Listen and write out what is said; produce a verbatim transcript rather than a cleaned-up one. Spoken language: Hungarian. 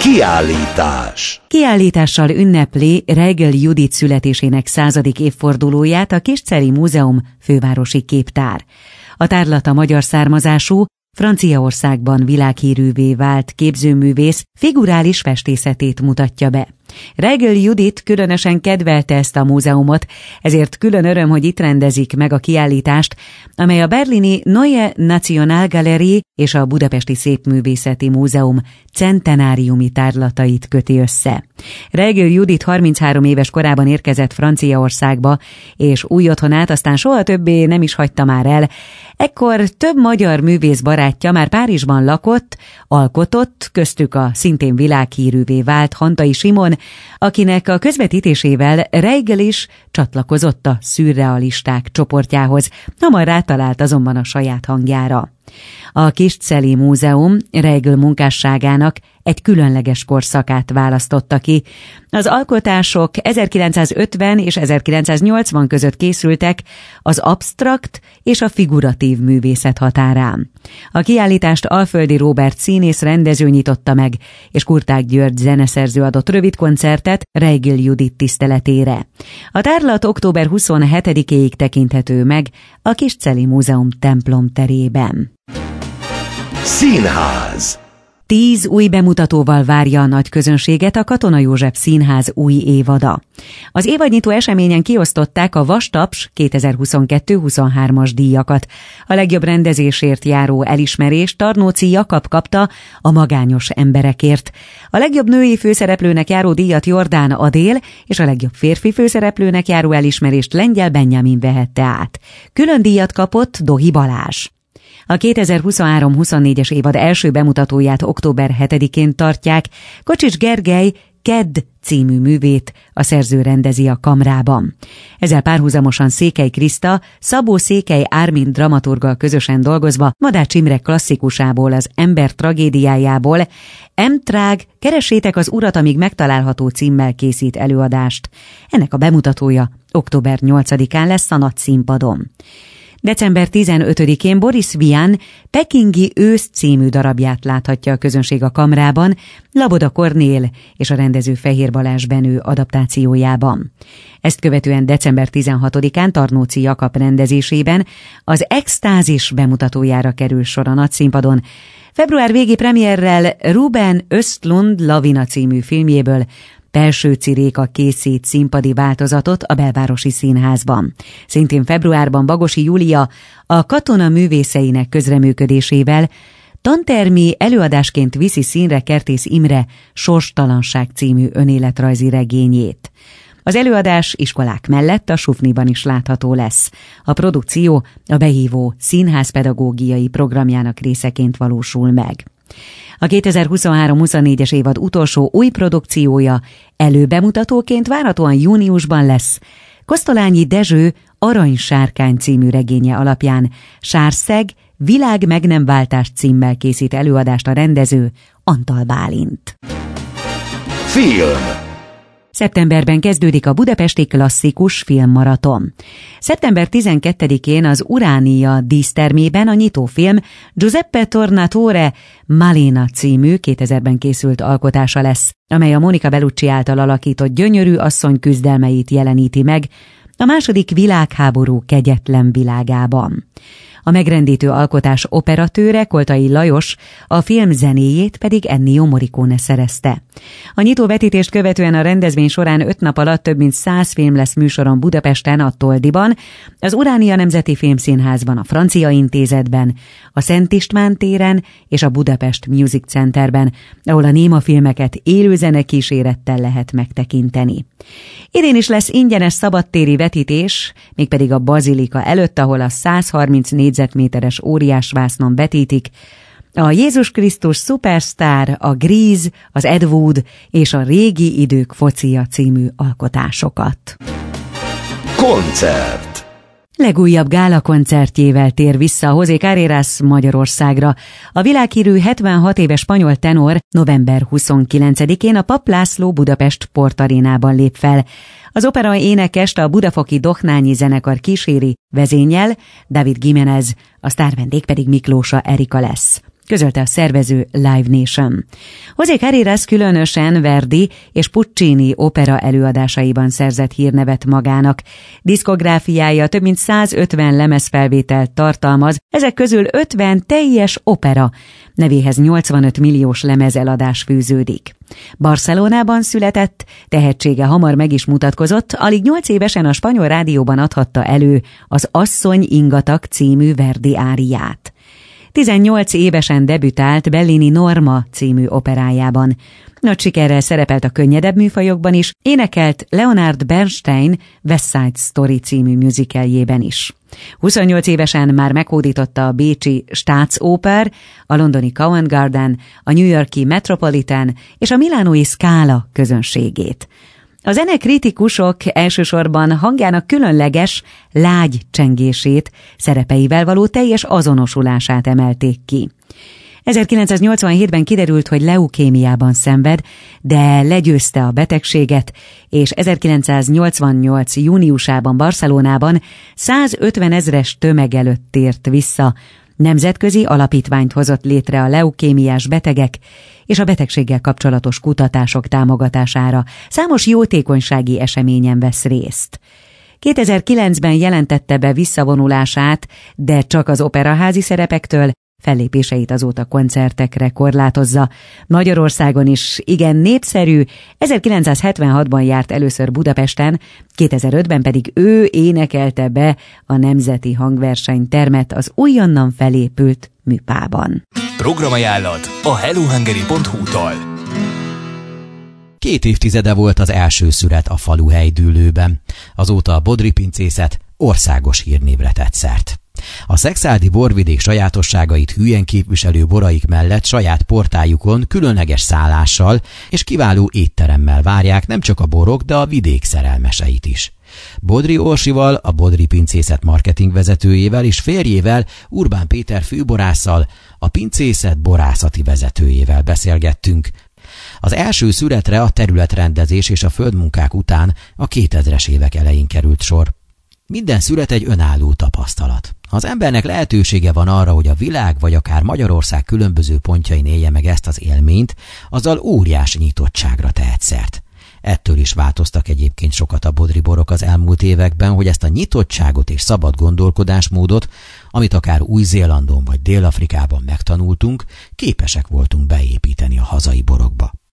Kiállítás. Kiállítással ünnepli Reigl Judit születésének századik évfordulóját a Kisceli Múzeum fővárosi képtár. A tárlata magyar származású, Franciaországban világhírűvé vált képzőművész figurális festészetét mutatja be. Reigl Judit különösen kedvelte ezt a múzeumot, ezért külön öröm, hogy itt rendezik meg a kiállítást, amely a berlini Neue Nationalgalerie és a Budapesti Szépművészeti Múzeum centenáriumi tárlatait köti össze. Reigl Judit harminchárom éves korában érkezett Franciaországba, és új otthonát aztán soha többé nem is hagyta már el. Ekkor több magyar művész barátja már Párizsban lakott, alkotott, köztük a szintén világhírűvé vált Hantai Simon, akinek a közvetítésével Reigl is csatlakozott a szürrealisták csoportjához, hamar rátalált azonban a saját hangjára. A Kisceli Múzeum Reigl munkásságának egy különleges korszakát választotta ki. Az alkotások ezerkilencszázötven és ezerkilencszáznyolcvan között készültek az absztrakt és a figuratív művészet határán. A kiállítást Alföldi Róbert színész rendező nyitotta meg, és Kurtág György zeneszerző adott rövid koncertet Reigl Judit tiszteletére. A tárlat október huszonhetedikéig tekinthető meg a Kisceli Múzeum templom terében. Színház. Tíz új bemutatóval várja a nagy közönséget a Katona József Színház új évada. Az évadnyitó eseményen kiosztották a Vastaps kétezer-huszonkettő huszonhármas díjakat. A legjobb rendezésért járó elismerést Tarnóci Jakab kapta a Magányos emberekért. A legjobb női főszereplőnek járó díjat Jordán Adél, és a legjobb férfi főszereplőnek járó elismerést Lengyel Benjamin vehette át. Külön díjat kapott Dohi Balázs. A kétezer-huszonhárom huszonnégyes évad első bemutatóját október hetedikén tartják. Kocsics Gergely Kedd című művét a szerző rendezi a Kamrában. Ezzel párhuzamosan Székely Kriszta, Szabó Székely Ármin dramaturggal közösen dolgozva Madács Imre klasszikusából, az Ember tragédiájából Emtrág, keressétek az urat, amíg megtalálható címmel készít előadást. Ennek a bemutatója október nyolcadikán lesz a Nagy Színpadon. december tizenötödikén Boris Vian Pekingi ősz című darabját láthatja a közönség a Kamrában, Laboda Kornél és a rendező Fehér Balázs Benő adaptációjában. Ezt követően december tizenhatodikán Tarnóci Jakab rendezésében az Extázis bemutatójára kerül sor a Nagyszínpadon. Február végi premierrel Ruben Östlund Lavina című filmjéből Pelsőci Réka készít színpadi változatot a Belvárosi Színházban. Szintén februárban Bagosi Júlia a Katona művészeinek közreműködésével tantermi előadásként viszi színre Kertész Imre Sorstalanság című önéletrajzi regényét. Az előadás iskolák mellett a Sufniban is látható lesz. A produkció a behívó színházpedagógiai programjának részeként valósul meg. A kétezer-huszonhárom huszonnégyes évad utolsó új produkciója előbemutatóként várhatóan júniusban lesz. Kosztolányi Dezső Aranysárkány című regénye alapján Sárszeg Világ meg nem váltás címmel készít előadást a rendező, Antal Bálint. Film. Szeptemberben kezdődik a Budapesti Klasszikus Filmmaraton. szeptember tizenkettedikén az Uránia dísztermében a nyitófilm Giuseppe Tornatore Malena című kétezerben készült alkotása lesz, amely a Monica Bellucci által alakított gyönyörű asszony küzdelmeit jeleníti meg a második világháború kegyetlen világában. A megrendítő alkotás operatőre, Koltai Lajos, a film zenéjét pedig Ennio Morricone szerezte. A nyitóvetítést követően a rendezvény során öt nap alatt több mint száz film lesz műsoron Budapesten, a Toldiban, az Uránia Nemzeti Filmszínházban, a Francia Intézetben, a Szent István téren és a Budapest Music Centerben, ahol a némafilmeket élő zenekísérettel lehet megtekinteni. Idén is lesz ingyenes szabadtéri vetítés, mégpedig a Bazilika előtt, ahol a száz harminc négyzetméteres óriásvásznon vetítik a Jézus Krisztus Superstar, a Grease, az Ed Wood és a Régi idők focia című alkotásokat. Koncert. Legújabb gála koncertjével tér vissza José Carreras Magyarországra. A világhírű hetvenhat éves spanyol tenor november huszonkilencedikén a Papp László Budapest Sportarénában lép fel. Az opera énekest a budafoki Dohnányi zenekar kíséri, vezényel David Giménez, a sztárvendég pedig Miklósa Erika lesz. közölte a szervező Live Nation. José Carreras különösen Verdi és Puccini opera előadásaiban szerzett hírnevet magának. Diszkográfiája több mint százötven lemezfelvételt tartalmaz, ezek közül ötven teljes opera, nevéhez nyolcvanöt milliós lemezeladás fűződik. Barcelonában született, tehetsége hamar meg is mutatkozott, alig nyolc évesen a spanyol rádióban adhatta elő az Asszony ingatag című Verdi áriát. tizennyolc évesen debütált Bellini Norma című operájában. Nagy sikerrel szerepelt a könnyedebb műfajokban is, énekelt Leonard Bernstein West Side Story című musicaljében is. huszonnyolc évesen már meghódította a bécsi Staatsoper, a londoni Covent Garden, a New Yorki Metropolitan és a milánói Scala közönségét. A zenekritikusok elsősorban hangjának különleges, lágy csengését, szerepeivel való teljes azonosulását emelték ki. ezerkilencszáznyolcvanhétben kiderült, hogy leukémiában szenved, de legyőzte a betegséget, és ezerkilencszáznyolcvannyolc júniusában Barcelonában százötven ezres tömeg előtt tért vissza. Nemzetközi alapítványt hozott létre a leukémiás betegek és a betegséggel kapcsolatos kutatások támogatására. Számos jótékonysági eseményen vesz részt. kétezer-kilencben jelentette be visszavonulását, de csak az operaházi szerepektől, fellépéseit azóta koncertekre korlátozza. Magyarországon is igen népszerű, ezerkilencszázhetvenhatban járt először Budapesten, kétezer-ötben pedig ő énekelte be a Nemzeti Hangversenytermet az újonnan felépült műpában. Programajánlat a hellohungary pont hu-tól. Két évtizede volt az első szület a faluhely Dűlőben. Azóta a bodri pincészet országos hírnévre tett szert. A szekszárdi borvidék sajátosságait hülyen képviselő boraik mellett saját portájukon különleges szállással és kiváló étteremmel várják nem csak a borok, de a vidék szerelmeseit is. Bodri Orsival, a Bodri Pincészet marketing vezetőjével és férjével, Urbán Péter főborásszal, a pincészet borászati vezetőjével beszélgettünk. Az első születre a területrendezés és a földmunkák után a kétezres évek elején került sor. Minden szület egy önálló tapasztalat. Ha az embernek lehetősége van arra, hogy a világ vagy akár Magyarország különböző pontjain élje meg ezt az élményt, azzal óriási nyitottságra tehet szert. Ettől is változtak egyébként sokat a bodri borok az elmúlt években, hogy ezt a nyitottságot és szabad gondolkodásmódot, amit akár Új-Zélandon vagy Dél-Afrikában megtanultunk, képesek voltunk beépíteni a hazai borokba.